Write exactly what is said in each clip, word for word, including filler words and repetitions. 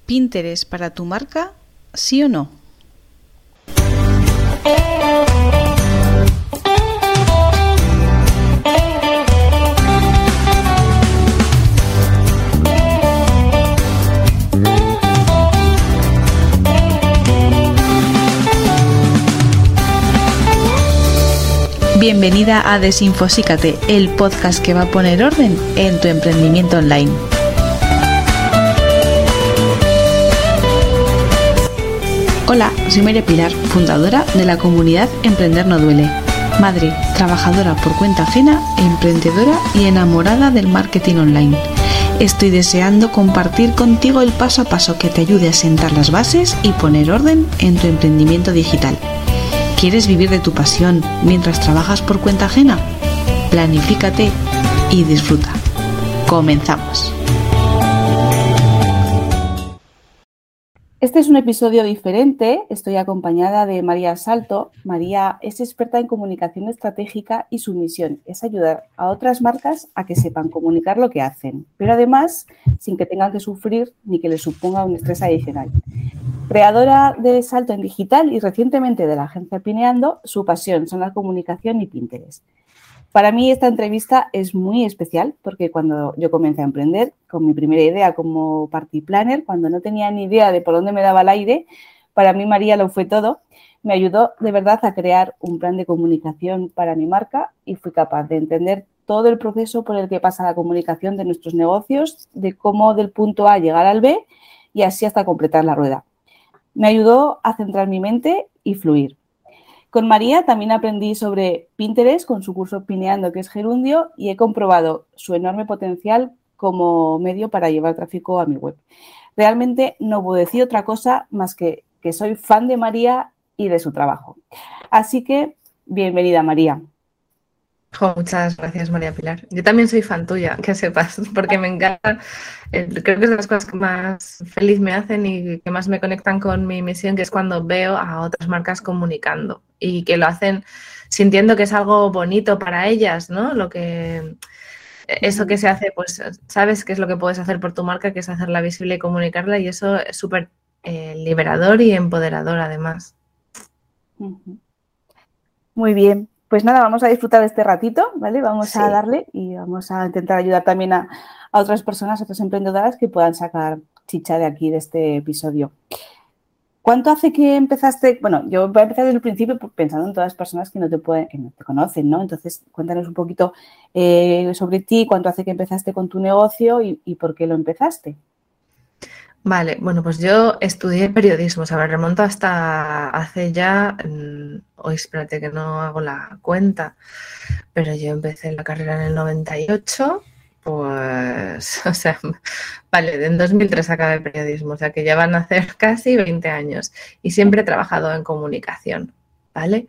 ¿Pinterest para tu marca? ¿Sí o no? Bienvenida a Desinfosícate, el podcast que va a poner orden en tu emprendimiento online. Hola, soy María Pilar, fundadora de la comunidad Emprender no duele. Madre, trabajadora por cuenta ajena, emprendedora y enamorada del marketing online. Estoy deseando compartir contigo el paso a paso que te ayude a sentar las bases y poner orden en tu emprendimiento digital. ¿Quieres vivir de tu pasión mientras trabajas por cuenta ajena? Planifícate y disfruta. Comenzamos. Este es un episodio diferente. Estoy acompañada de María Salto. María es experta en comunicación estratégica y su misión es ayudar a otras marcas a que sepan comunicar lo que hacen, pero además sin que tengan que sufrir ni que les suponga un estrés adicional. Creadora de Salto en Digital y recientemente de la agencia Pineando, su pasión son la comunicación y Pinterest. Para mí esta entrevista es muy especial porque cuando yo comencé a emprender, con mi primera idea como party planner, cuando no tenía ni idea de por dónde me daba el aire, para mí María lo fue todo. Me ayudó de verdad a crear un plan de comunicación para mi marca y fui capaz de entender todo el proceso por el que pasa la comunicación de nuestros negocios, de cómo del punto A llegar al B y así hasta completar la rueda. Me ayudó a centrar mi mente y fluir. Con María también aprendí sobre Pinterest con su curso Pineando, que es gerundio, y he comprobado su enorme potencial como medio para llevar tráfico a mi web. Realmente no puedo decir otra cosa más que que soy fan de María y de su trabajo. Así que, bienvenida, María. Oh, muchas gracias, María Pilar. Yo también soy fan tuya, que sepas, porque me encanta. Eh, creo que es de las cosas que más feliz me hacen y que más me conectan con mi misión, que es cuando veo a otras marcas comunicando y que lo hacen sintiendo que es algo bonito para ellas, ¿no? Lo que eso que se hace, pues sabes qué es lo que puedes hacer por tu marca, que es hacerla visible y comunicarla, y eso es súper eh, liberador y empoderador además. Muy bien. Pues nada, vamos a disfrutar de este ratito, ¿vale? Vamos Sí. a darle y vamos a intentar ayudar también a, a otras personas, a otras emprendedoras que puedan sacar chicha de aquí, de este episodio. ¿Cuánto hace que empezaste? Bueno, yo voy a empezar desde el principio pensando en todas las personas que no te pueden, que no te conocen, ¿no? Entonces, cuéntanos un poquito eh, sobre ti, cuánto hace que empezaste con tu negocio y, y por qué lo empezaste. Vale, bueno, pues yo estudié periodismo, o sea, me remonto hasta hace ya, hoy espérate que no hago la cuenta, pero yo empecé la carrera en el noventa y ocho, pues, o sea, vale, en dos mil tres acabé periodismo, o sea, que ya van a hacer casi veinte años y siempre he trabajado en comunicación, ¿vale?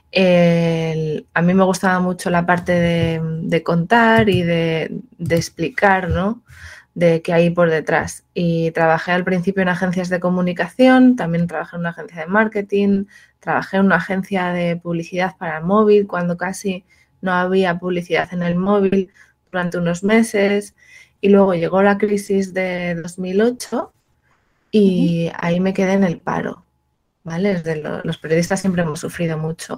El, a mí me gustaba mucho la parte de, de contar y de, de explicar, ¿no?, de qué hay por detrás. Y trabajé al principio en agencias de comunicación, también trabajé en una agencia de marketing, trabajé en una agencia de publicidad para el móvil cuando casi no había publicidad en el móvil durante unos meses, y luego llegó la crisis de dos mil ocho y uh-huh. ahí me quedé en el paro, ¿vale? Desde lo, los periodistas siempre hemos sufrido mucho.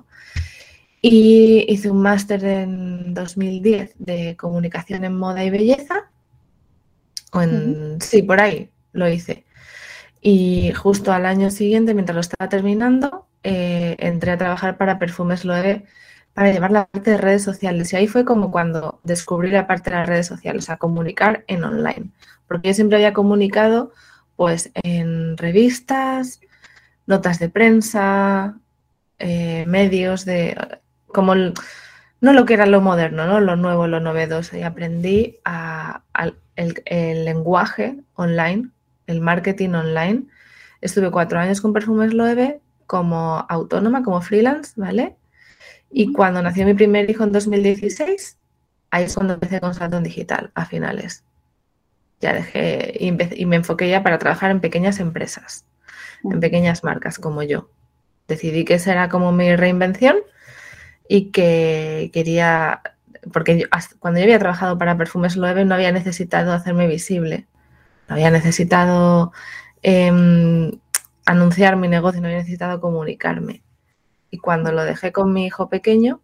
Y hice un máster en dos mil diez de comunicación en moda y belleza. O en, uh-huh. Sí, por ahí lo hice. Y justo al año siguiente, mientras lo estaba terminando, eh, entré a trabajar para Perfumes Loewe para llevar la parte de redes sociales. Y ahí fue como cuando descubrí la parte de las redes sociales, a comunicar en online. Porque yo siempre había comunicado pues en revistas, notas de prensa, eh, medios de... como el, no lo que era lo moderno, ¿no?, lo nuevo, lo novedoso. Y aprendí a... a El, el lenguaje online, el marketing online. Estuve cuatro años con Perfumes Loewe como autónoma, como freelance, ¿vale? Y cuando nació mi primer hijo en dos mil dieciséis, ahí es cuando empecé con Salto en Digital, a finales. Ya dejé y, empecé, y me enfoqué ya para trabajar en pequeñas empresas, en pequeñas marcas como yo. Decidí que esa era como mi reinvención y que quería... Porque yo, hasta cuando yo había trabajado para Perfumes Loewe no había necesitado hacerme visible, no había necesitado eh, anunciar mi negocio, no había necesitado comunicarme. Y cuando lo dejé con mi hijo pequeño,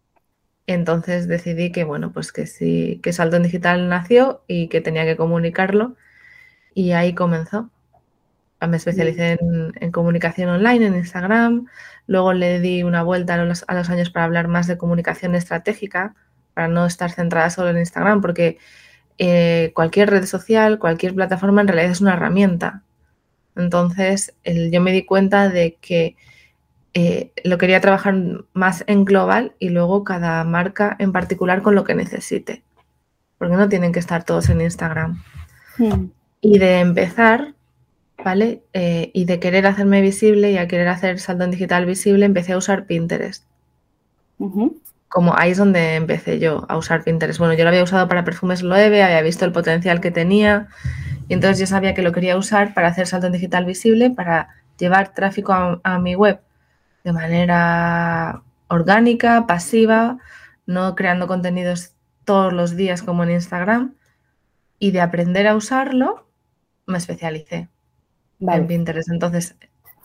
entonces decidí que, bueno, pues que sí, que Salto en Digital nació y que tenía que comunicarlo. Y ahí comenzó. Me especialicé en, en comunicación online, en Instagram. Luego le di una vuelta a los, a los años para hablar más de comunicación estratégica, para no estar centrada solo en Instagram, porque eh, cualquier red social, cualquier plataforma en realidad es una herramienta. Entonces, el, yo me di cuenta de que eh, lo quería trabajar más en global y luego cada marca en particular con lo que necesite, porque no tienen que estar todos en Instagram. Mm. Y de empezar, ¿vale? Eh, y de querer hacerme visible y a querer hacer Salto en Digital visible, empecé a usar Pinterest. Uh-huh. Como ahí es donde empecé yo a usar Pinterest. Bueno, yo lo había usado para Perfumes Loewe, había visto el potencial que tenía y entonces yo sabía que lo quería usar para hacer Salto en Digital visible, para llevar tráfico a, a mi web de manera orgánica, pasiva, no creando contenidos todos los días como en Instagram, y de aprender a usarlo me especialicé. Vale. En Pinterest. Entonces,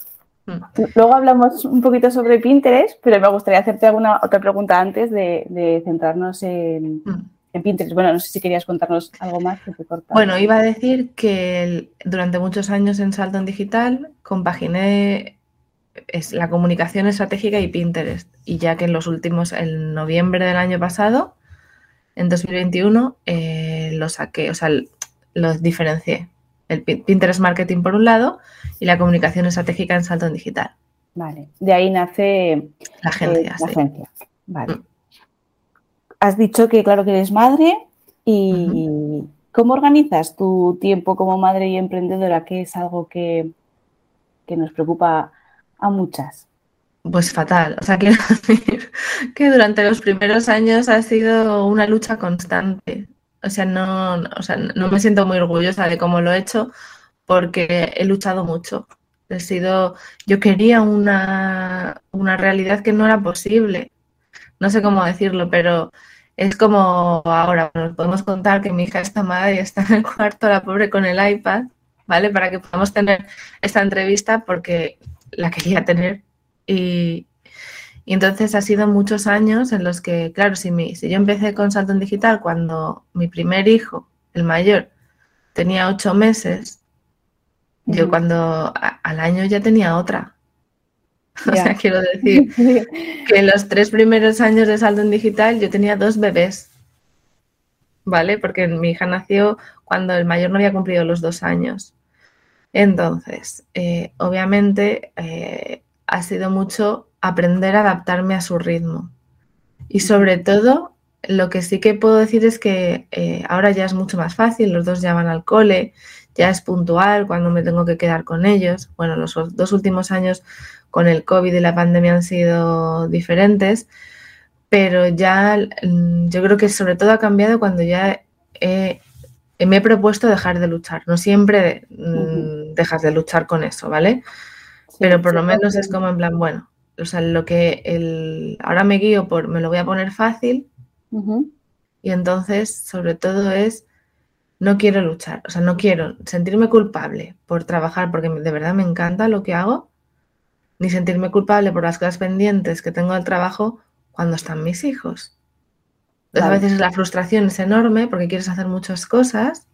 luego hablamos un poquito sobre Pinterest, pero me gustaría hacerte alguna otra pregunta antes de, de centrarnos en, mm. en Pinterest. Bueno, no sé si querías contarnos algo más que te cortaba. Bueno, iba a decir que el, durante muchos años en Salto en Digital compaginé es, la comunicación estratégica y Pinterest. Y ya que en los últimos, en noviembre del año pasado, en dos mil veintiuno, eh, lo saqué, o sea, los diferencié. El Pinterest Marketing por un lado y la comunicación estratégica en Salto en Digital. Vale, de ahí nace la agencia. Eh, la sí. agencia. Vale. Mm. Has dicho que claro que eres madre y uh-huh. ¿Cómo organizas tu tiempo como madre y emprendedora? Que es algo que, que nos preocupa a muchas. Pues fatal. O sea, quiero decir que durante los primeros años ha sido una lucha constante. O sea, no, o sea, no me siento muy orgullosa de cómo lo he hecho porque he luchado mucho. He sido, yo quería una, una realidad que no era posible. No sé cómo decirlo, pero es como ahora. Nos podemos contar que mi hija está mal y está en el cuarto, la pobre, con el iPad, ¿vale? Para que podamos tener esta entrevista porque la quería tener. Y, y entonces ha sido muchos años en los que, claro, si, mi, si yo empecé con Salto en Digital cuando mi primer hijo, el mayor, tenía ocho meses, uh-huh. yo cuando a, al año ya tenía otra. O yeah. sea, quiero decir que en los tres primeros años de Salto en Digital yo tenía dos bebés, ¿vale? Porque mi hija nació cuando el mayor no había cumplido los dos años. Entonces, eh, obviamente, eh, ha sido mucho aprender a adaptarme a su ritmo. Y sobre todo, lo que sí que puedo decir es que eh, ahora ya es mucho más fácil, los dos ya van al cole, ya es puntual cuando me tengo que quedar con ellos. Bueno, los dos últimos años con el COVID y la pandemia han sido diferentes, pero ya yo creo que sobre todo ha cambiado cuando ya he, me he propuesto dejar de luchar. No siempre uh-huh. dejas de luchar con eso, ¿vale? Sí, pero por sí, lo menos sí. es como en plan, bueno, o sea, lo que el, ahora me guío por, me lo voy a poner fácil uh-huh. y entonces sobre todo es, no quiero luchar, o sea, no quiero sentirme culpable por trabajar porque de verdad me encanta lo que hago, ni sentirme culpable por las cosas pendientes que tengo del trabajo cuando están mis hijos. Entonces, vale. A veces la frustración es enorme porque quieres hacer muchas cosas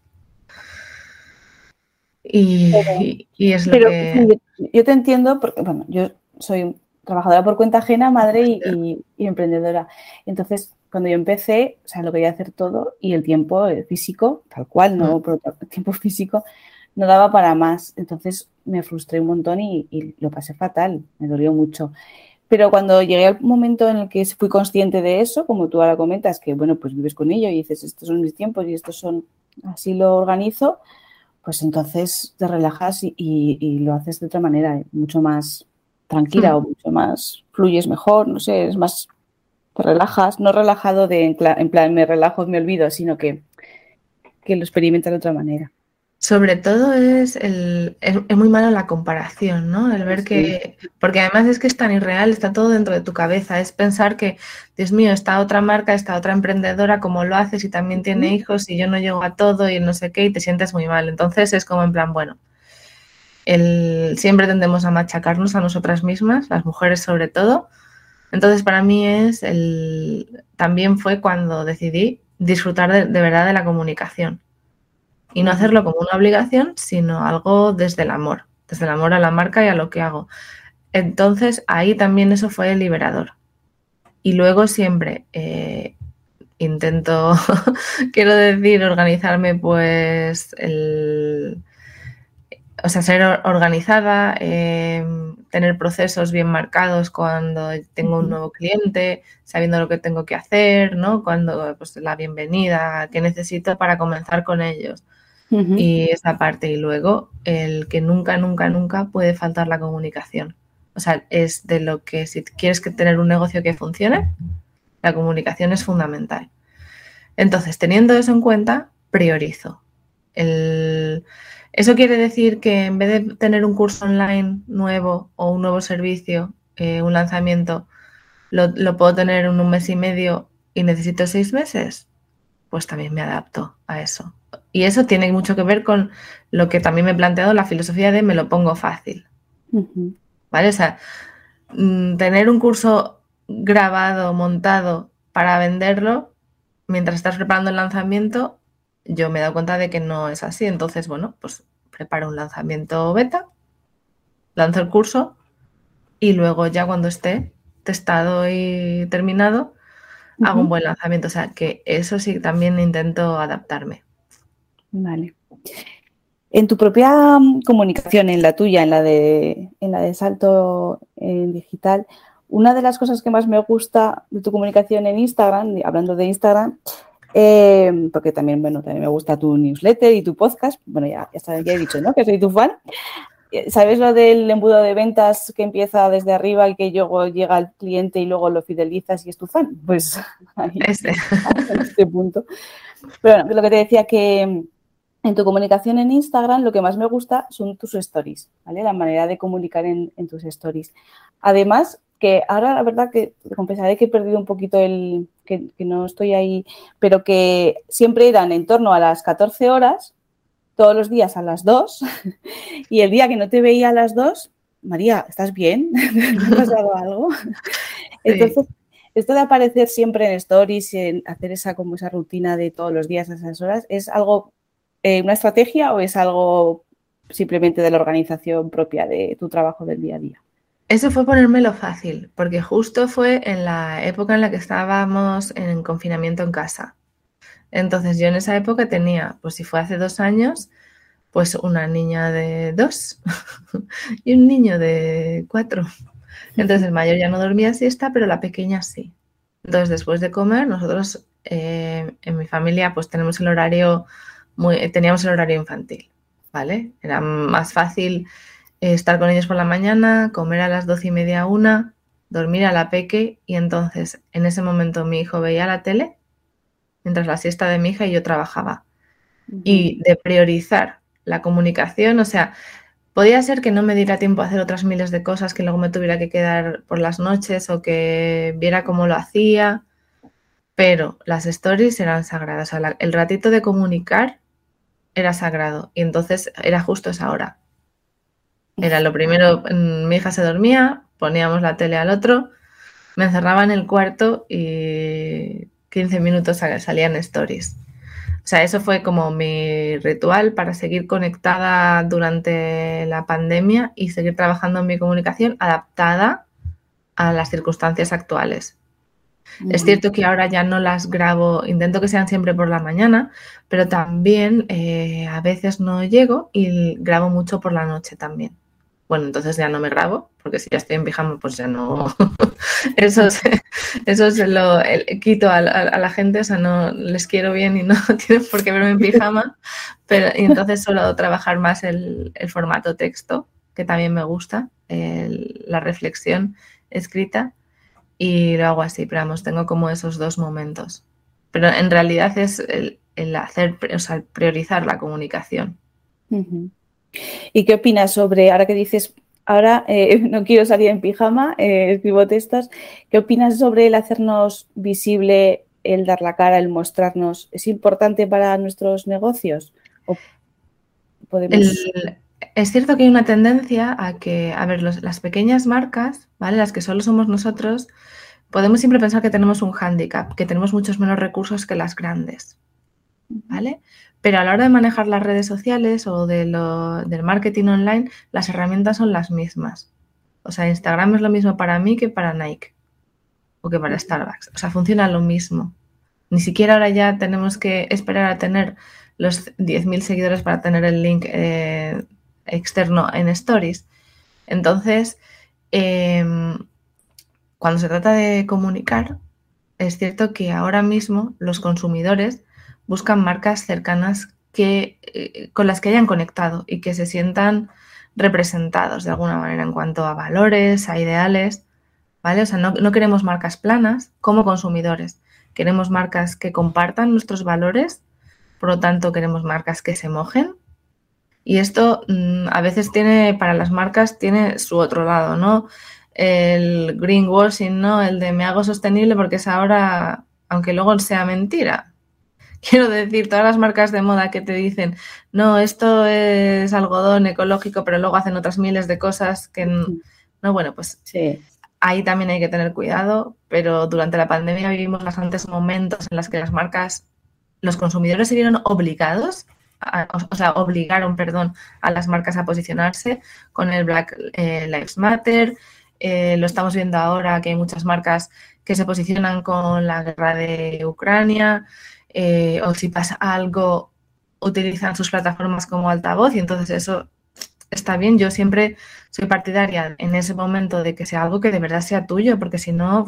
y, y, y es lo pero, que... Yo te entiendo porque, bueno, yo soy trabajadora por cuenta ajena, madre y, y, y emprendedora. Entonces, cuando yo empecé, o sea, lo quería hacer todo y el tiempo físico, tal cual, no, pero el tiempo físico no daba para más. Entonces, me frustré un montón y, y lo pasé fatal, me dolió mucho. Pero cuando llegué al momento en el que fui consciente de eso, como tú ahora comentas, que, bueno, pues vives con ello y dices, estos son mis tiempos y estos son, así lo organizo, pues entonces te relajas y, y, y lo haces de otra manera, mucho más tranquila mm. o mucho más, fluyes mejor, no sé, es más, te relajas, no relajado de en plan, en plan me relajo, me olvido, sino que, que lo experimentas de otra manera. Sobre todo es, el, es, es muy malo la comparación, ¿no? El ver sí. que... Porque además es que es tan irreal, está todo dentro de tu cabeza. Es pensar que, Dios mío, esta otra marca, esta otra emprendedora, ¿cómo lo haces? Y también tiene hijos y yo no llego a todo y no sé qué, y te sientes muy mal. Entonces es como en plan, bueno, el, siempre tendemos a machacarnos a nosotras mismas, las mujeres sobre todo. Entonces, para mí es el, también fue cuando decidí disfrutar de, de verdad de la comunicación y no hacerlo como una obligación, sino algo desde el amor, desde el amor a la marca y a lo que hago. Entonces, ahí también eso fue liberador. Y luego siempre eh, intento, quiero decir, organizarme, pues, el, o sea, ser organizada, eh, tener procesos bien marcados cuando tengo un nuevo cliente, sabiendo lo que tengo que hacer, ¿no? Cuando, pues, la bienvenida, qué necesito para comenzar con ellos. Uh-huh. Y esa parte. Y luego, el que nunca, nunca, nunca puede faltar la comunicación. O sea, es de lo que si quieres que tener un negocio que funcione, la comunicación es fundamental. Entonces, teniendo eso en cuenta, priorizo. El... Eso quiere decir que en vez de tener un curso online nuevo o un nuevo servicio, eh, un lanzamiento, lo, lo puedo tener en un mes y medio y necesito seis meses, pues también me adapto a eso. Y eso tiene mucho que ver con lo que también me he planteado, la filosofía de me lo pongo fácil. Uh-huh. ¿Vale? O sea, tener un curso grabado, montado para venderlo, mientras estás preparando el lanzamiento, yo me he dado cuenta de que no es así. Entonces, bueno, pues preparo un lanzamiento beta, lanzo el curso y luego ya cuando esté testado y terminado, uh-huh, hago un buen lanzamiento. O sea, que eso sí también intento adaptarme. Vale. En tu propia comunicación, en la tuya, en la de, en la de Salto en Digital, una de las cosas que más me gusta de tu comunicación en Instagram, hablando de Instagram, eh, porque también, bueno, también me gusta tu newsletter y tu podcast, bueno, ya, ya, ya he dicho, ¿no?, que soy tu fan. ¿Sabes lo del embudo de ventas que empieza desde arriba y que luego llega al cliente y luego lo fidelizas y es tu fan? Pues ahí, este. en este punto. Pero bueno, lo que te decía que en tu comunicación en Instagram lo que más me gusta son tus stories, ¿vale? La manera de comunicar en, en tus stories. Además, que ahora la verdad que te confesaré que he perdido un poquito el... Que, que no estoy ahí, pero que siempre eran en torno a las catorce horas, todos los días a las dos, y el día que no te veía a las dos, María, ¿estás bien? ¿Te ha pasado algo? Sí. Entonces, esto de aparecer siempre en stories, en hacer esa, como esa rutina de todos los días a esas horas, ¿es algo... Eh, ¿una estrategia o es algo simplemente de la organización propia de tu trabajo del día a día? Eso fue ponérmelo fácil, porque justo fue en la época en la que estábamos en confinamiento en casa. Entonces yo en esa época tenía, pues si fue hace dos años, pues una niña de dos y un niño de cuatro. Entonces el mayor ya no dormía siesta, pero la pequeña sí. Entonces después de comer, nosotros eh, en mi familia pues tenemos el horario... Muy, teníamos el horario infantil, ¿vale? Era más fácil eh, estar con ellos por la mañana, comer a las doce y media, una, dormir a la peque y entonces en ese momento mi hijo veía la tele mientras la siesta de mi hija y yo trabajaba. Uh-huh. Y de priorizar la comunicación, o sea, podía ser que no me diera tiempo a hacer otras miles de cosas, que luego me tuviera que quedar por las noches o que viera cómo lo hacía, pero las stories eran sagradas. O sea, la, el ratito de comunicar era sagrado y entonces era justo esa hora. Era lo primero, mi hija se dormía, poníamos la tele al otro, me encerraba en el cuarto y quince minutos salían stories. O sea, eso fue como mi ritual para seguir conectada durante la pandemia y seguir trabajando en mi comunicación adaptada a las circunstancias actuales. Uh-huh. Es cierto que ahora ya no las grabo, intento que sean siempre por la mañana, pero también eh, a veces no llego y grabo mucho por la noche también. Bueno, entonces ya no me grabo, porque si ya estoy en pijama, pues ya no... eso se, eso se lo el, quito a, a, a la gente, o sea, no les quiero bien y no tienen por qué verme en pijama, pero y entonces suelo trabajar más el, el formato texto, que también me gusta, el, la reflexión escrita, y lo hago así, pero vamos, tengo como esos dos momentos. Pero en realidad es el, el hacer, o sea, el priorizar la comunicación. Uh-huh. ¿Y qué opinas sobre, ahora que dices, ahora eh, no quiero salir en pijama, eh, escribo textos, qué opinas sobre el hacernos visible, el dar la cara, el mostrarnos? ¿Es importante para nuestros negocios? ¿O podemos... el, es cierto que hay una tendencia a que, a ver, los, las pequeñas marcas, ¿vale? Las que solo somos nosotros, podemos siempre pensar que tenemos un hándicap, que tenemos muchos menos recursos que las grandes, ¿vale? Pero a la hora de manejar las redes sociales o de lo, del marketing online, las herramientas son las mismas. O sea, Instagram es lo mismo para mí que para Nike o que para Starbucks. O sea, funciona lo mismo. Ni siquiera ahora ya tenemos que esperar a tener los diez mil seguidores para tener el link eh, externo en Stories. Entonces, eh, cuando se trata de comunicar, es cierto que ahora mismo los consumidores buscan marcas cercanas que, eh, con las que hayan conectado y que se sientan representados de alguna manera en cuanto a valores, a ideales, ¿vale? O sea, no, no queremos marcas planas como consumidores. Queremos marcas que compartan nuestros valores, por lo tanto queremos marcas que se mojen. Y esto mmm, a veces tiene, para las marcas, tiene su otro lado, ¿no? El greenwashing, ¿no? El de me hago sostenible porque es ahora, aunque luego sea mentira. Quiero decir, todas las marcas de moda que te dicen, no, esto es algodón ecológico, pero luego hacen otras miles de cosas que no, no bueno, pues sí. Ahí también hay que tener cuidado, pero durante la pandemia vivimos bastantes momentos en los que las marcas, los consumidores se vieron obligados, a, o sea, obligaron, perdón, a las marcas a posicionarse con el Black eh, Lives Matter. Eh, lo estamos viendo ahora que hay muchas marcas que se posicionan con la guerra de Ucrania, eh, o si pasa algo, utilizan sus plataformas como altavoz y entonces eso está bien. Yo siempre soy partidaria en ese momento de que sea algo que de verdad sea tuyo, porque si no...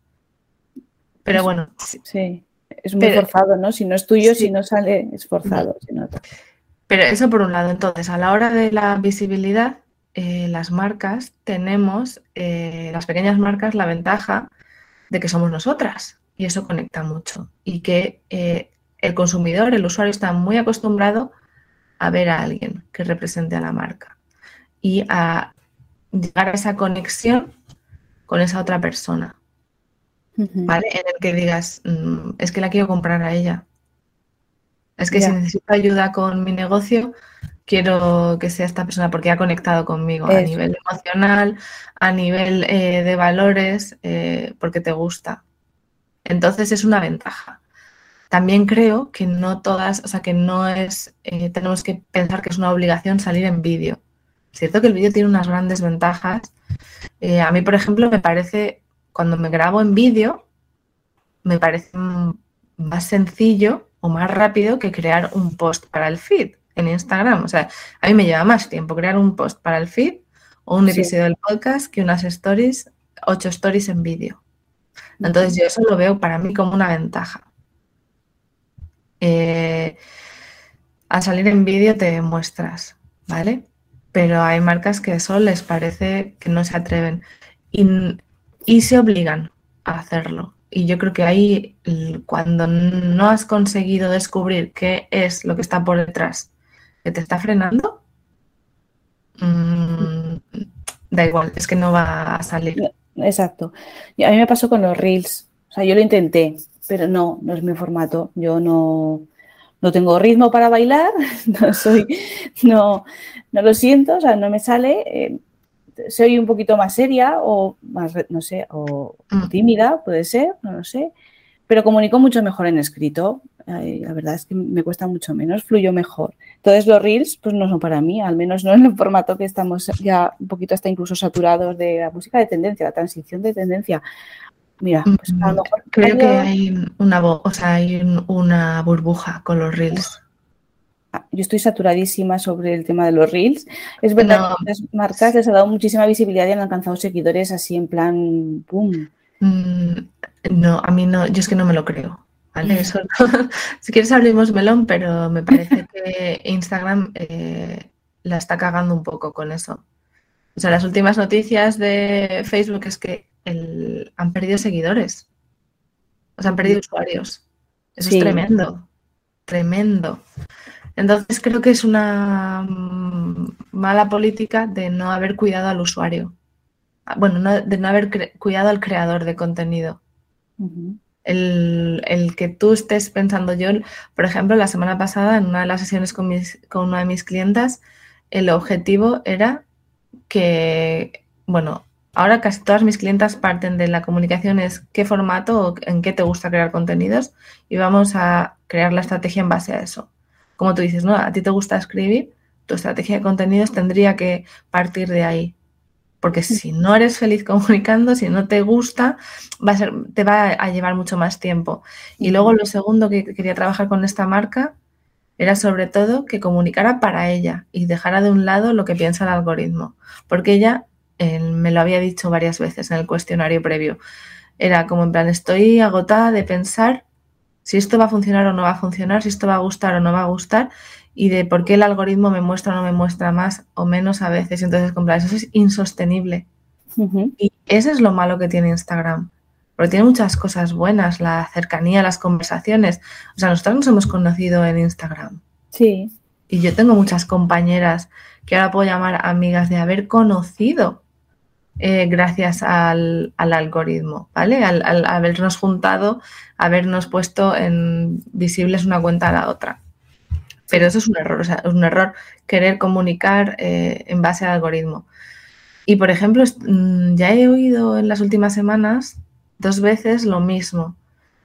Pero bueno... Sí, es muy pero, forzado, ¿no? Si no es tuyo, sí, si no sale, es forzado. Se nota. Pero eso por un lado. Entonces, a la hora de la visibilidad, eh, las marcas tenemos, eh, las pequeñas marcas, la ventaja de que somos nosotras y eso conecta mucho. Y que eh, el consumidor, el usuario, está muy acostumbrado a ver a alguien que represente a la marca y a llegar a esa conexión con esa otra persona, uh-huh. ¿Vale? En el que digas, mmm, es que la quiero comprar a ella. Es que yeah. si necesito ayuda con mi negocio, quiero que sea esta persona porque ha conectado conmigo Eso. a nivel emocional, a nivel eh, de valores, eh, porque te gusta. Entonces es una ventaja. También creo que no todas, o sea, que no es, eh, tenemos que pensar que es una obligación salir en vídeo. Es cierto que el vídeo tiene unas grandes ventajas. Eh, a mí, por ejemplo, me parece, cuando me grabo en vídeo, me parece más sencillo o más rápido que crear un post para el feed en Instagram. O sea, a mí me lleva más tiempo crear un post para el feed o un sí. episodio del podcast que unas stories, ocho stories en vídeo. Entonces, yo eso lo veo para mí como una ventaja. Eh, al salir en vídeo te muestras, ¿vale? Pero hay marcas que eso les parece que no se atreven y, y se obligan a hacerlo. Y yo creo que ahí, cuando no has conseguido descubrir qué es lo que está por detrás que te está frenando, mmm, da igual, es que no va a salir. Exacto. Y a mí me pasó con los Reels. O sea, yo lo intenté, pero no, no es mi formato. Yo no, no tengo ritmo para bailar, no soy, no, no lo siento, o sea, no me sale. Eh, soy un poquito más seria o más, no sé, o mm. tímida, puede ser, no lo sé. Pero comunico mucho mejor en escrito. Ay, la verdad es que me cuesta mucho menos, fluyo mejor. Entonces los Reels pues no son para mí, al menos no en el formato que estamos ya un poquito hasta incluso saturados de la música de tendencia, la transición de tendencia. Mira, pues a lo mejor creo hay que hay una, o sea, hay una burbuja con los Reels. Yo estoy saturadísima sobre el tema de los Reels. Es verdad no. que las marcas les ha dado muchísima visibilidad y han alcanzado seguidores así en plan ¡pum! No, a mí no, yo es que no me lo creo. ¿Vale? Eso no. Si quieres abrimos melón, pero me parece que Instagram eh, la está cagando un poco con eso. O sea, las últimas noticias de Facebook es que el, han perdido seguidores. O sea, han perdido usuarios. Eso sí. Es tremendo. Tremendo. Entonces creo que es una mala política de no haber cuidado al usuario. Bueno, no, de no haber cre- cuidado al creador de contenido. Uh-huh. El, el que tú estés pensando, yo, por ejemplo, la semana pasada en una de las sesiones con, mis, con una de mis clientas, el objetivo era que, bueno, ahora casi todas mis clientas parten de la comunicación es qué formato o en qué te gusta crear contenidos y vamos a crear la estrategia en base a eso. Como tú dices, ¿no? A ti te gusta escribir, tu estrategia de contenidos tendría que partir de ahí. Porque si no eres feliz comunicando, si no te gusta, va a ser, te va a llevar mucho más tiempo. Y luego lo segundo que quería trabajar con esta marca era sobre todo que comunicara para ella y dejara de un lado lo que piensa el algoritmo. Porque ella eh, me lo había dicho varias veces en el cuestionario previo. Era como en plan, estoy agotada de pensar si esto va a funcionar o no va a funcionar, si esto va a gustar o no va a gustar y de por qué el algoritmo me muestra o no me muestra más o menos a veces. Entonces, con plan, eso es insostenible. Uh-huh. Y ese es lo malo que tiene Instagram. Porque tiene muchas cosas buenas, la cercanía, las conversaciones. O sea, nosotros nos hemos conocido en Instagram. Sí. Y yo tengo muchas compañeras que ahora puedo llamar amigas de haber conocido eh, gracias al, al algoritmo, ¿vale? Al, al habernos juntado, habernos puesto en visibles una cuenta a la otra. Pero eso es un error, o sea, es un error querer comunicar eh, en base al algoritmo. Y, por ejemplo, ya he oído en las últimas semanas dos veces lo mismo,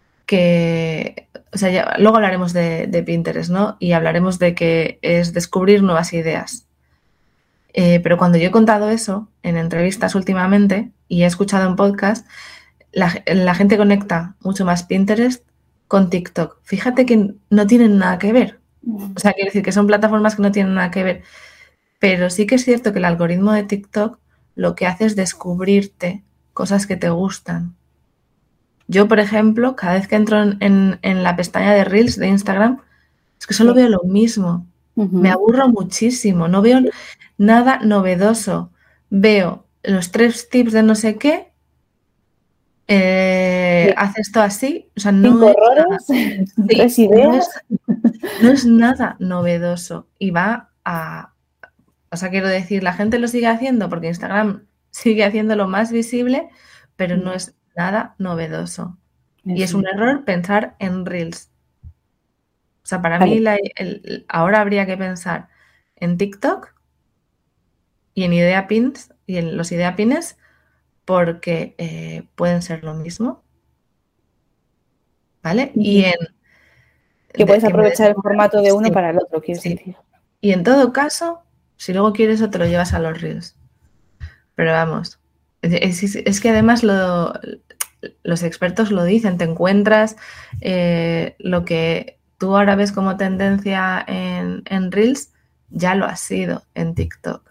que, o sea, ya, luego hablaremos de, de Pinterest, ¿no? Y hablaremos de que es descubrir nuevas ideas. Eh, pero cuando yo he contado eso en entrevistas últimamente y he escuchado en podcast, la, la gente conecta mucho más Pinterest con TikTok. Fíjate que no tienen nada que ver. O sea, quiero decir que son plataformas que no tienen nada que ver. Pero sí que es cierto que el algoritmo de TikTok lo que hace es descubrirte cosas que te gustan. Yo, por ejemplo, cada vez que entro en, en, en la pestaña de Reels de Instagram, es que solo sí. veo lo mismo. Uh-huh. Me aburro muchísimo. No veo nada novedoso. Veo los tres tips de no sé qué. Eh, sí. Haz esto así. O sea, no Cinco es errores, nada, tres sí, ideas. No es, no es nada novedoso. Y va a... O sea, quiero decir, la gente lo sigue haciendo porque Instagram sigue haciéndolo más visible, pero no es nada novedoso. Eso. Y es un error pensar en Reels. O sea, para vale. mí la, el, ahora habría que pensar en TikTok y en Idea Pins y en los Idea Pines porque eh, pueden ser lo mismo. ¿Vale? Uh-huh. Y en... Que puedes de, aprovechar que el formato de uno sí, para el otro, quieres sí. decir. Y en todo caso, si luego quieres eso, te lo llevas a los Reels. Pero vamos, es, es que además lo, los expertos lo dicen, te encuentras eh, lo que tú ahora ves como tendencia en, en Reels, ya lo has sido en TikTok.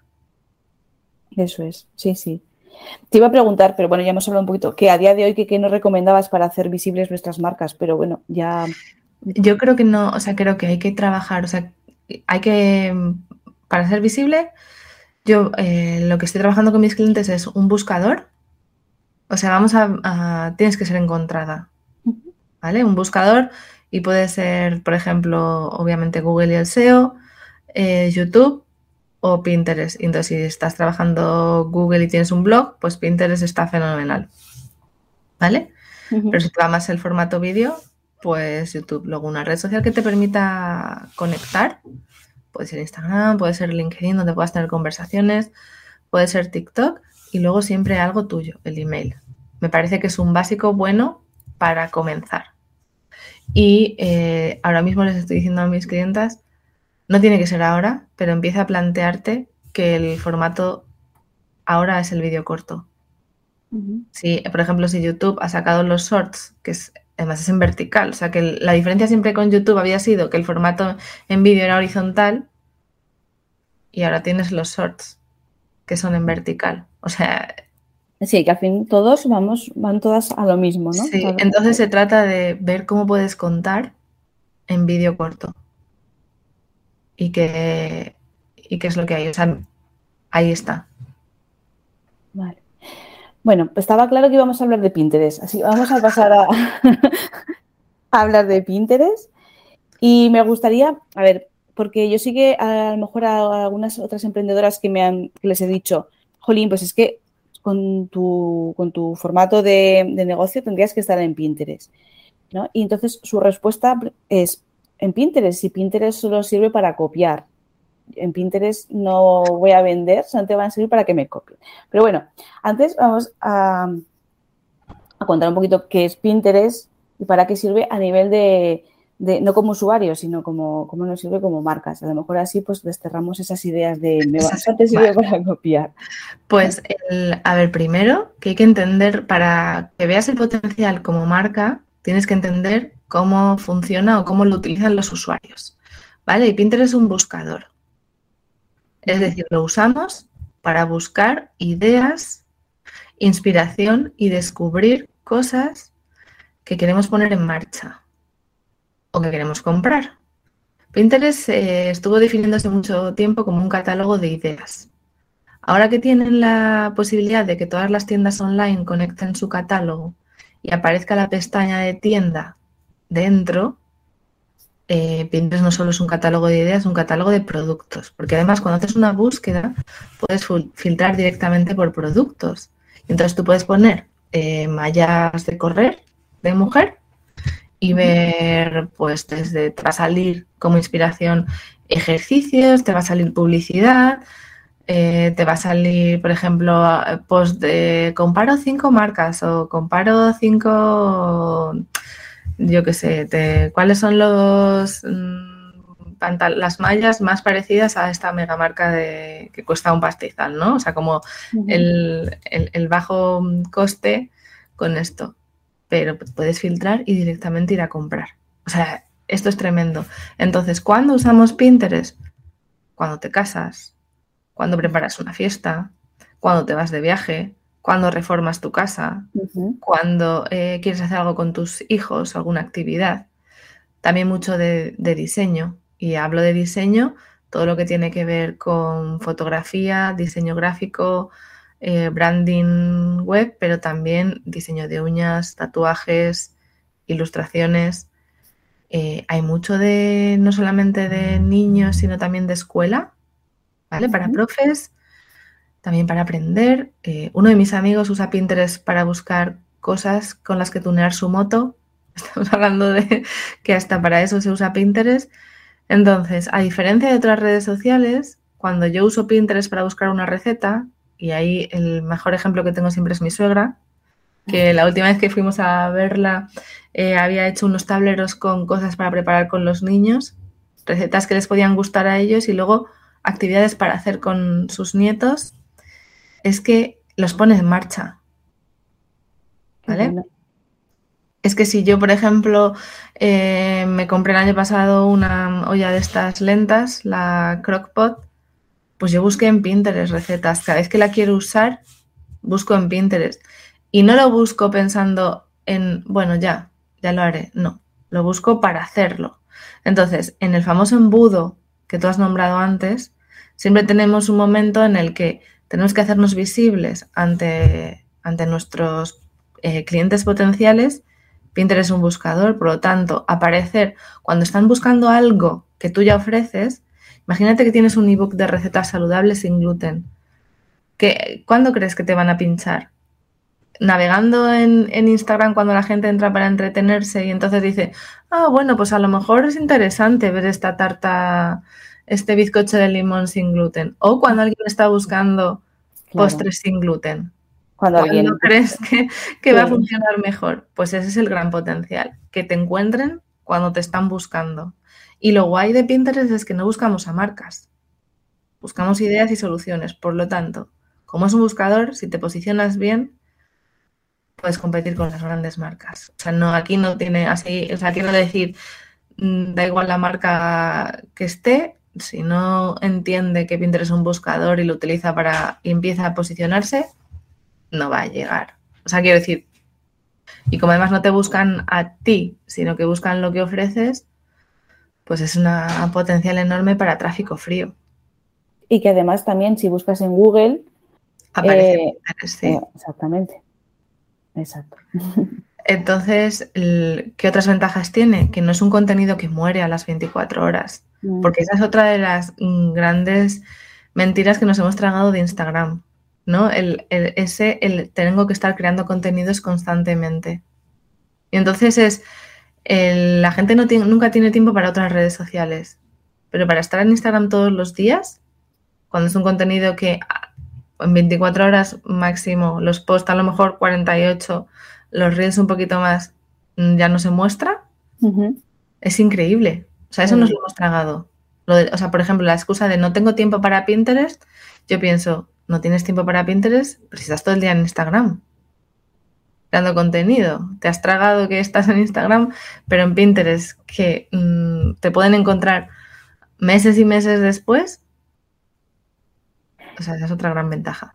Eso es, sí, sí. Te iba a preguntar, pero bueno, ya hemos hablado un poquito, que a día de hoy, ¿qué, qué nos recomendabas para hacer visibles nuestras marcas? Pero bueno, ya... Yo creo que no, o sea, creo que hay que trabajar, o sea, hay que, para ser visible, yo eh, lo que estoy trabajando con mis clientes es un buscador, o sea, vamos a, a tienes que ser encontrada, ¿vale? Un buscador y puede ser, por ejemplo, obviamente Google y el S E O, eh, YouTube o Pinterest. Entonces, si estás trabajando Google y tienes un blog, pues Pinterest está fenomenal, ¿vale? Uh-huh. Pero si te va más el formato vídeo, pues YouTube. Luego una red social que te permita conectar, puede ser Instagram, puede ser LinkedIn, donde puedas tener conversaciones, puede ser TikTok y luego siempre algo tuyo, el email. Me parece que es un básico bueno para comenzar. Y eh, ahora mismo les estoy diciendo a mis clientas, no tiene que ser ahora, pero empieza a plantearte que el formato ahora es el vídeo corto. Uh-huh. Si, por ejemplo, si YouTube ha sacado los shorts, que es, además es en vertical, o sea que la diferencia siempre con YouTube había sido que el formato en vídeo era horizontal y ahora tienes los shorts, que son en vertical. O sea... Sí, que al fin todos vamos, van todas a lo mismo, ¿no? Sí, entonces se trata de ver cómo puedes contar en vídeo corto. Y qué, y qué es lo que hay. O sea, ahí está. Vale. Bueno, pues estaba claro que íbamos a hablar de Pinterest. Así vamos a pasar a, a hablar de Pinterest. Y me gustaría, a ver, porque yo sí que a lo mejor a algunas otras emprendedoras que me han, que les he dicho, jolín, pues es que con tu, con tu formato de, de negocio tendrías que estar en Pinterest, ¿no? Y entonces su respuesta es en Pinterest, y Pinterest solo sirve para copiar. en Pinterest no voy a vender, sino te van a servir para que me copien. Pero bueno, antes vamos a, a contar un poquito qué es Pinterest y para qué sirve a nivel de, de no como usuarios, sino como, como nos sirve como marcas. A lo mejor así pues desterramos esas ideas de me va, te sirve vale. para copiar. Pues, el, a ver, primero que hay que entender, para que veas el potencial como marca, tienes que entender cómo funciona o cómo lo utilizan los usuarios, ¿vale? Y Pinterest es un buscador. Es decir, lo usamos para buscar ideas, inspiración y descubrir cosas que queremos poner en marcha o que queremos comprar. Pinterest eh, estuvo definiéndose mucho tiempo como un catálogo de ideas. Ahora que tienen la posibilidad de que todas las tiendas online conecten su catálogo y aparezca la pestaña de tienda dentro, eh, Pinterest no solo es un catálogo de ideas, es un catálogo de productos. Porque además cuando haces una búsqueda puedes filtrar directamente por productos. Entonces tú puedes poner eh, mallas de correr de mujer y ver, pues desde, te va a salir como inspiración ejercicios, te va a salir publicidad, eh, te va a salir, por ejemplo, post de comparo cinco marcas o comparo cinco, yo qué sé, te, cuáles son los mmm, pantal- las mallas más parecidas a esta mega marca de, que cuesta un pastizal, ¿no? O sea, como uh-huh. el, el, el bajo coste con esto. Pero puedes filtrar y directamente ir a comprar. O sea, esto es tremendo. Entonces, ¿cuándo usamos Pinterest? Cuando te casas, cuando preparas una fiesta, cuando te vas de viaje, cuando reformas tu casa, uh-huh. cuando eh, quieres hacer algo con tus hijos, alguna actividad. También mucho de, de diseño. Y hablo de diseño, todo lo que tiene que ver con fotografía, diseño gráfico, Eh, branding web, pero también diseño de uñas, tatuajes, ilustraciones. Eh, hay mucho de, no solamente de niños, sino también de escuela, ¿vale? Para profes, también para aprender. Eh, uno de mis amigos usa Pinterest para buscar cosas con las que tunear su moto. Estamos hablando de que hasta para eso se usa Pinterest. Entonces, a diferencia de otras redes sociales, cuando yo uso Pinterest para buscar una receta, y ahí el mejor ejemplo que tengo siempre es mi suegra, que la última vez que fuimos a verla eh, había hecho unos tableros con cosas para preparar con los niños, recetas que les podían gustar a ellos y luego actividades para hacer con sus nietos. Es que los pone en marcha, ¿vale? Bueno. Es que si yo, por ejemplo, eh, me compré el año pasado una olla de estas lentas, la Crock-Pot, pues yo busqué en Pinterest recetas. Cada vez que la quiero usar, busco en Pinterest. Y no lo busco pensando en, bueno, ya, ya lo haré. No, lo busco para hacerlo. Entonces, en el famoso embudo que tú has nombrado antes, siempre tenemos un momento en el que tenemos que hacernos visibles ante, ante nuestros eh, clientes potenciales. Pinterest es un buscador, por lo tanto, aparecer cuando están buscando algo que tú ya ofreces. Imagínate que tienes un ebook de recetas saludables sin gluten. ¿Qué, ¿Cuándo crees que te van a pinchar? Navegando en, en Instagram cuando la gente entra para entretenerse y entonces dice, ah, bueno, pues a lo mejor es interesante ver esta tarta, este bizcocho de limón sin gluten. O cuando alguien está buscando claro. postres sin gluten. Cuando alguien... ¿Cuándo crees que, que sí. va a funcionar mejor? Pues ese es el gran potencial. Que te encuentren cuando te están buscando. Y lo guay de Pinterest es que no buscamos a marcas, buscamos ideas y soluciones. Por lo tanto, como es un buscador, si te posicionas bien, puedes competir con las grandes marcas. O sea, no, aquí no tiene así, o sea, quiero decir, da igual la marca que esté, si no entiende que Pinterest es un buscador y lo utiliza para y empieza a posicionarse, no va a llegar. O sea, quiero decir, y como además no te buscan a ti, sino que buscan lo que ofreces, pues es una potencial enorme para tráfico frío. Y que además también si buscas en Google... Aparece eh, Pinterest, sí. Eh, exactamente. Exacto. Entonces, ¿qué otras ventajas tiene? Que no es un contenido que muere a las veinticuatro horas. Mm. Porque esa es otra de las grandes mentiras que nos hemos tragado de Instagram, ¿no? El, el, ese, el tengo que estar creando contenidos constantemente. Y entonces es... El, la gente no tiene, nunca tiene tiempo para otras redes sociales. pero para estar en Instagram todos los días, cuando es un contenido que en veinticuatro horas máximo, los posts a lo mejor cuarenta y ocho, los reels un poquito más, ya no se muestra, uh-huh. Es increíble. O sea, eso uh-huh. nos lo hemos tragado. Lo de, o sea, por ejemplo, la excusa de no tengo tiempo para Pinterest, yo pienso, no tienes tiempo para Pinterest, pero si estás todo el día en Instagram dando contenido, te has tragado que estás en Instagram, pero en Pinterest que mmm, te pueden encontrar meses y meses después, o sea, esa es otra gran ventaja.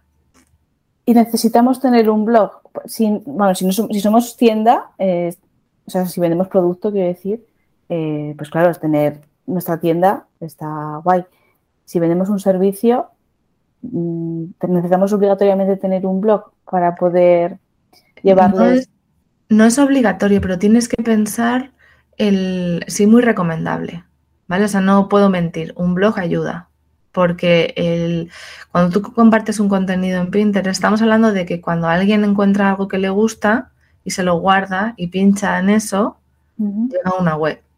Y necesitamos tener un blog. Si, bueno, si, no, si somos tienda, eh, o sea, si vendemos producto, quiero decir, eh, pues claro, es tener nuestra tienda, está guay. Si vendemos un servicio, mmm, necesitamos obligatoriamente tener un blog para poder llevarles... No es, no es obligatorio, pero tienes que pensar el... Sí, muy recomendable, ¿vale? O sea, no puedo mentir, un blog ayuda. Porque el, cuando tú compartes un contenido en Pinterest, estamos hablando de que cuando alguien encuentra algo que le gusta y se lo guarda y pincha en eso, uh-huh. llega a una web.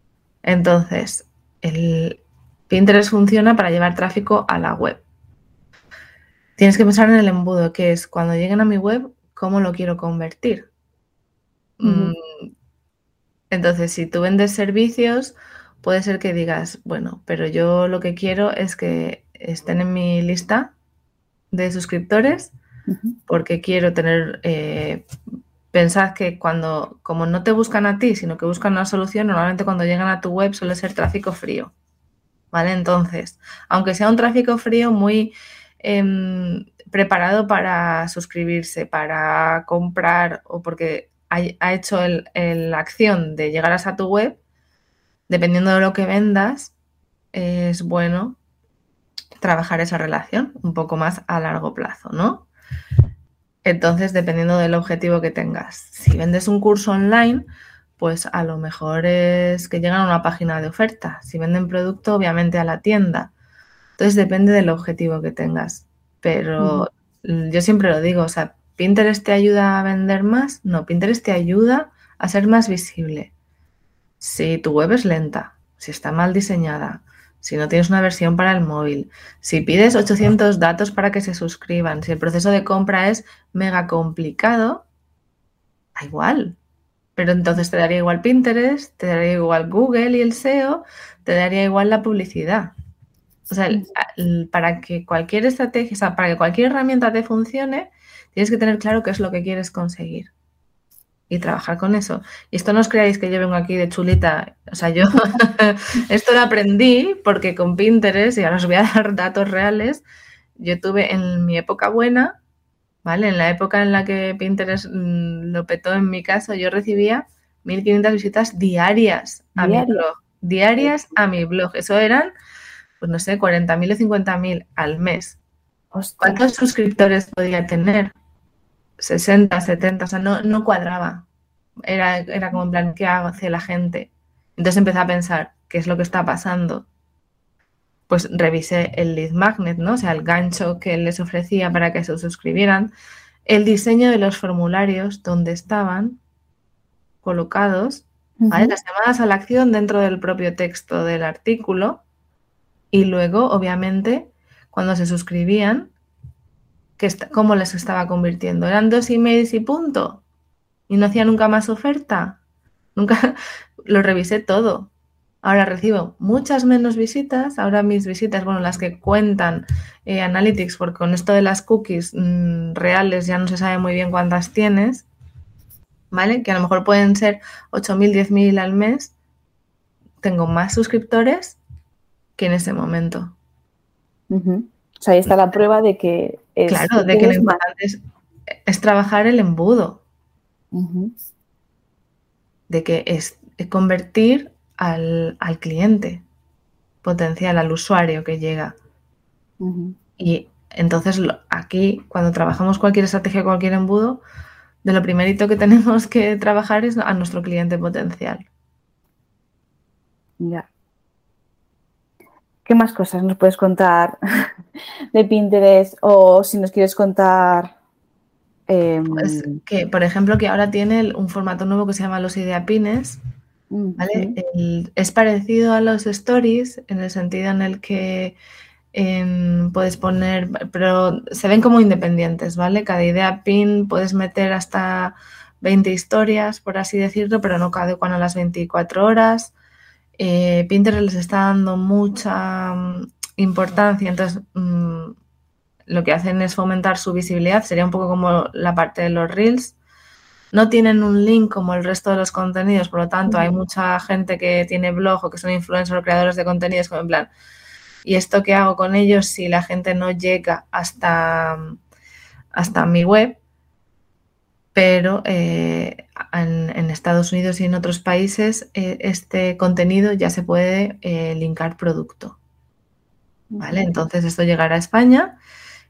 Entonces, el Pinterest funciona para llevar tráfico a la web. Tienes que pensar en el embudo, que es cuando lleguen a mi web, ¿cómo lo quiero convertir? Uh-huh. Entonces, si tú vendes servicios, puede ser que digas, bueno, pero yo lo que quiero es que estén en mi lista de suscriptores uh-huh. porque quiero tener, eh, pensad que cuando, como no te buscan a ti, sino que buscan una solución, normalmente cuando llegan a tu web suele ser tráfico frío, ¿vale? Entonces, aunque sea un tráfico frío muy eh, preparado para suscribirse, para comprar o porque ha, ha hecho el, el, la acción de llegar a tu web, dependiendo de lo que vendas, es bueno trabajar esa relación un poco más a largo plazo, ¿no? Entonces, dependiendo del objetivo que tengas. Si vendes un curso online, pues a lo mejor es que llegan a una página de oferta. Si venden producto, obviamente a la tienda. Entonces, depende del objetivo que tengas. Pero uh-huh. yo siempre lo digo, o sea, ¿Pinterest te ayuda a vender más? No, Pinterest te ayuda a ser más visible. Si tu web es lenta, si está mal diseñada, si no tienes una versión para el móvil, si pides ochocientos datos para que se suscriban, si el proceso de compra es mega complicado, da igual. Pero entonces te daría igual Pinterest, te daría igual Google y el S E O, te daría igual la publicidad. O sea, el, el, para que cualquier estrategia, o sea, para que cualquier herramienta te funcione, tienes que tener claro qué es lo que quieres conseguir. Y trabajar con eso. Y esto no os creáis que yo vengo aquí de chulita. O sea, yo esto lo aprendí porque con Pinterest, y ahora os voy a dar datos reales, yo tuve en mi época buena, ¿vale? En la época en la que Pinterest mmm, lo petó en mi caso, yo recibía mil quinientas visitas diarias a ¿Diario? mi blog. Diarias a mi blog. Eso eran, pues no sé, cuarenta mil o cincuenta mil al mes. Ostras. ¿Cuántos suscriptores podía tener? sesenta, setenta, o sea, no, no cuadraba. Era, era como en plan, ¿qué hace la gente? Entonces empecé a pensar, ¿qué es lo que está pasando? Pues revisé el lead magnet, ¿no? O sea, el gancho que les ofrecía para que se suscribieran, el diseño de los formularios donde estaban colocados, ¿vale? Uh-huh. Las llamadas a la acción dentro del propio texto del artículo y luego, obviamente, cuando se suscribían, que está, ¿cómo les estaba convirtiendo? ¿Eran dos emails y punto? ¿Y no hacía nunca más oferta? Nunca lo revisé todo. Ahora recibo muchas menos visitas. Ahora mis visitas, bueno, las que cuentan eh, Analytics, porque con esto de las cookies mmm, reales ya no se sabe muy bien cuántas tienes, ¿vale? Que a lo mejor pueden ser ocho mil, diez mil al mes. Tengo más suscriptores que en ese momento. Uh-huh. O sea, ahí está la prueba de que es... Claro, de que lo importante es, es trabajar el embudo. Uh-huh. De que es convertir al, al cliente potencial, al usuario que llega. Uh-huh. Y entonces lo, aquí, cuando trabajamos cualquier estrategia, cualquier embudo, de lo primerito que tenemos que trabajar es a nuestro cliente potencial. Ya. ¿Qué más cosas nos puedes contar de Pinterest? O si nos quieres contar... Eh... Pues que, por ejemplo, que ahora tiene un formato nuevo que se llama los ideapines, ¿vale? El, es parecido a los stories en el sentido en el que eh, puedes poner, pero se ven como independientes, ¿vale? Cada idea pin puedes meter hasta veinte historias, por así decirlo, pero no caducan a las veinticuatro horas. Eh, Pinterest les está dando mucha um, importancia, entonces um, lo que hacen es fomentar su visibilidad, sería un poco como la parte de los Reels. No tienen un link como el resto de los contenidos, por lo tanto, uh-huh. hay mucha gente que tiene blog o que son influencers o creadores de contenidos como en plan, ¿y esto qué hago con ellos si la gente no llega hasta, hasta mi web? Pero eh, en, en Estados Unidos y en otros países eh, este contenido ya se puede eh, linkar producto, ¿vale? Entonces esto llegará a España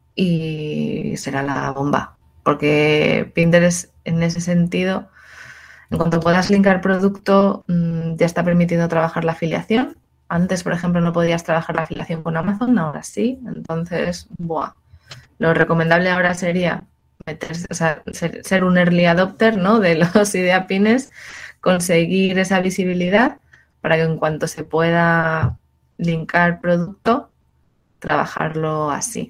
y será la bomba, porque Pinterest en ese sentido, en cuanto puedas linkar producto, ya está permitido trabajar la afiliación. Antes, por ejemplo, no podías trabajar la afiliación con Amazon, ahora sí. Entonces, ¡buah! Lo recomendable ahora sería meterse, o sea, ser, ser un early adopter, ¿no?, de los idea pines, conseguir esa visibilidad para que en cuanto se pueda linkar producto, trabajarlo así.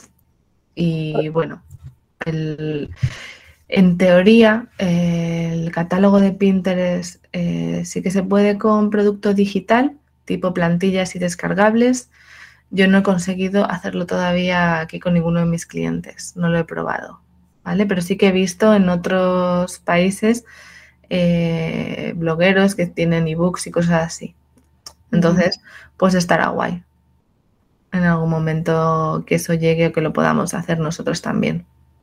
Y bueno, el, en teoría, eh, el catálogo de Pinterest eh, sí que se puede con producto digital, tipo plantillas y descargables. Yo no he conseguido hacerlo todavía aquí con ninguno de mis clientes, no lo he probado, ¿vale? Pero sí que he visto en otros países eh, blogueros que tienen ebooks y cosas así. Entonces, pues estará guay en algún momento que eso llegue o que lo podamos hacer nosotros también.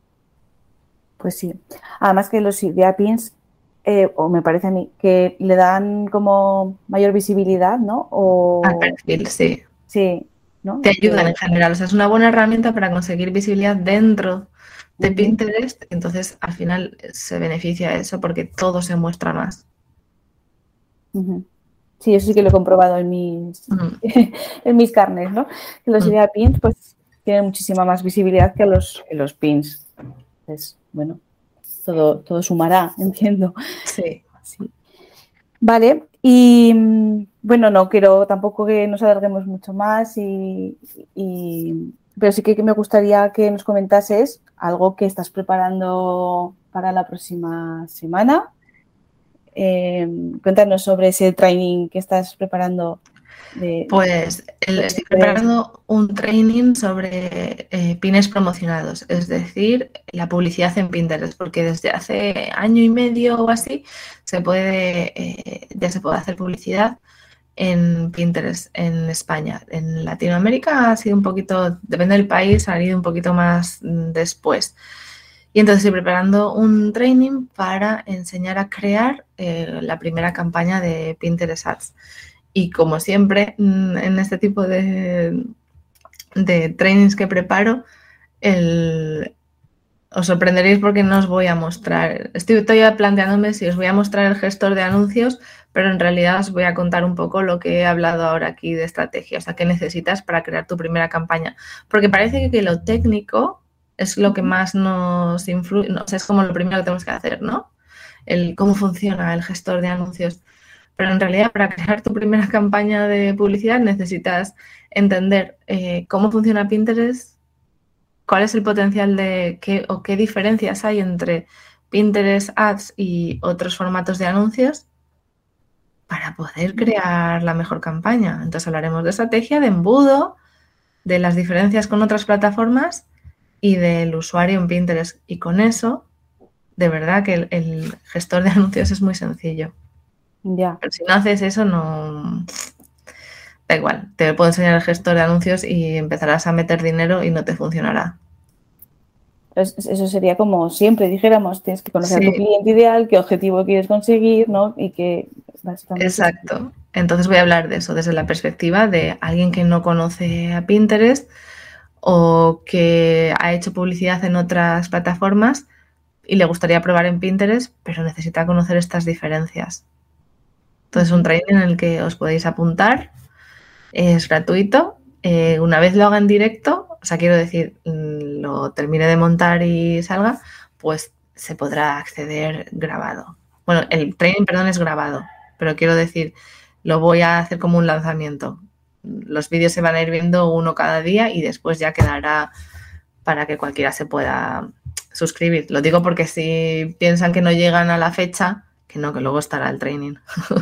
Pues sí. Además que los idea pins, eh, o me parece a mí, que le dan como mayor visibilidad, ¿no? O... Al perfil, sí. Sí. ¿No? Te ayudan en general, o sea, es una buena herramienta para conseguir visibilidad dentro de uh-huh. Pinterest, entonces al final se beneficia de eso porque todo se muestra más. Uh-huh. Sí, eso sí que lo he comprobado en mis, uh-huh. en mis carnes, ¿no? Que los uh-huh. idea pins pues tienen muchísima más visibilidad que los, que los pins. Entonces, bueno, todo, todo sumará, entiendo. Sí. Sí. Vale, y bueno, no quiero tampoco que nos alarguemos mucho más, y, y, pero sí que me gustaría que nos comentases algo que estás preparando para la próxima semana. Eh, cuéntanos sobre ese training que estás preparando. De, pues el, estoy preparando un training sobre eh, pines promocionados, es decir, la publicidad en Pinterest, porque desde hace año y medio o así se puede, eh, ya se puede hacer publicidad en Pinterest en España. En Latinoamérica ha sido un poquito, depende del país, ha ido un poquito más después. Y entonces estoy preparando un training para enseñar a crear eh, la primera campaña de Pinterest Ads. Y como siempre, en este tipo de, de trainings que preparo, el, os sorprenderéis porque no os voy a mostrar. Estoy todavía planteándome si os voy a mostrar el gestor de anuncios, pero en realidad os voy a contar un poco lo que he hablado ahora aquí de estrategia, o sea, qué necesitas para crear tu primera campaña. Porque parece que lo técnico es lo que más nos influye, no, o sea, es como lo primero que tenemos que hacer, ¿no? El cómo funciona el gestor de anuncios. Pero en realidad, para crear tu primera campaña de publicidad necesitas entender eh, cómo funciona Pinterest, cuál es el potencial de qué o qué diferencias hay entre Pinterest Ads y otros formatos de anuncios para poder crear la mejor campaña. Entonces hablaremos de estrategia, de embudo, de las diferencias con otras plataformas y del usuario en Pinterest. Y con eso, de verdad que el, el gestor de anuncios es muy sencillo. Ya. Pero si no haces eso, no... Da igual, te puedo enseñar el gestor de anuncios y empezarás a meter dinero y no te funcionará. Entonces, eso sería como siempre dijéramos, tienes que conocer sí. a tu cliente ideal, qué objetivo quieres conseguir, ¿no? Y que básicamente... Exacto. Entonces voy a hablar de eso desde la perspectiva de alguien que no conoce a Pinterest o que ha hecho publicidad en otras plataformas y le gustaría probar en Pinterest, pero necesita conocer estas diferencias. Entonces, un training en el que os podéis apuntar, es gratuito. Eh, una vez lo haga en directo, o sea, quiero decir, lo termine de montar y salga, pues se podrá acceder grabado. Bueno, el training, perdón, es grabado. pero quiero decir, lo voy a hacer como un lanzamiento. Los vídeos se van a ir viendo uno cada día y después ya quedará para que cualquiera se pueda suscribir. Lo digo porque si piensan que no llegan a la fecha, que no, que luego estará el training.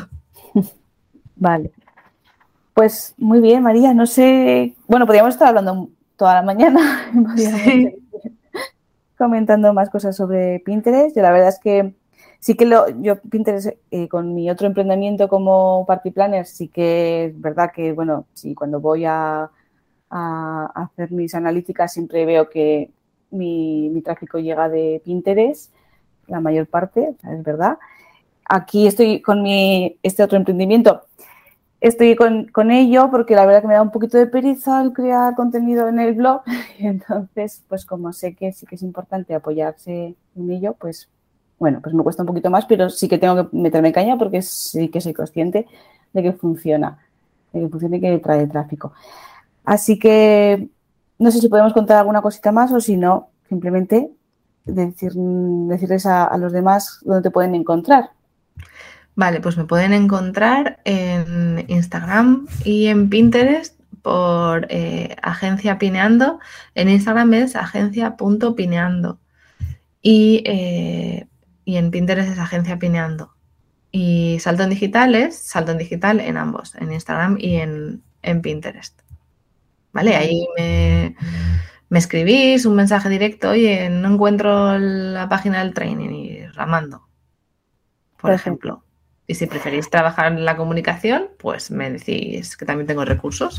Vale. Pues muy bien, María. No sé, bueno, podríamos estar hablando toda la mañana. Sí. Comentando más cosas sobre Pinterest. Yo la verdad es que sí que lo, yo Pinterest eh, con mi otro emprendimiento como Party Planner sí que es verdad que, bueno, sí, cuando voy a, a hacer mis analíticas siempre veo que mi, mi tráfico llega de Pinterest, la mayor parte, es verdad. Aquí estoy con mi, este otro emprendimiento, estoy con, con ello porque la verdad que me da un poquito de pereza el crear contenido en el blog y entonces, pues como sé que sí que es importante apoyarse en ello, pues bueno, pues me cuesta un poquito más, pero sí que tengo que meterme caña porque sí que soy consciente de que funciona, de que funciona y que trae tráfico. Así que no sé si podemos contar alguna cosita más o si no, simplemente decir, decirles a, a los demás dónde te pueden encontrar. Vale, pues me pueden encontrar en Instagram y en Pinterest por eh, Agencia Pineando. En Instagram es agencia punto pineando y, eh, y en Pinterest es Agencia Pineando. Y Salto en Digital es Salto en Digital en ambos, en Instagram y en, en Pinterest. Vale, ahí me, me escribís un mensaje directo, oye, no encuentro la página del training y la mando, por Perfecto. ejemplo. Y si preferís trabajar en la comunicación, pues me decís que también tengo recursos.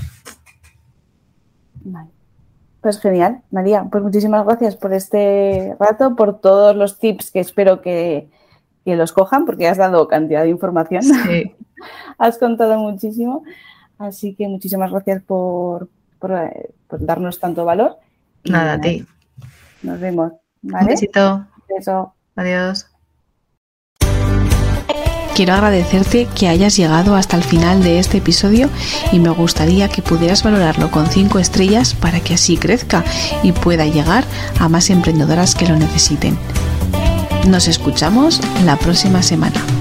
Vale. Pues genial, María. Pues muchísimas gracias por este rato, por todos los tips que espero que, que los cojan, porque has dado cantidad de información. Sí. Has contado muchísimo. Así que muchísimas gracias por, por, por darnos tanto valor. Nada, a ti. Nos vemos. ¿Vale? Un besito. Un beso. Adiós. Quiero agradecerte que hayas llegado hasta el final de este episodio y me gustaría que pudieras valorarlo con cinco estrellas para que así crezca y pueda llegar a más emprendedoras que lo necesiten. Nos escuchamos la próxima semana.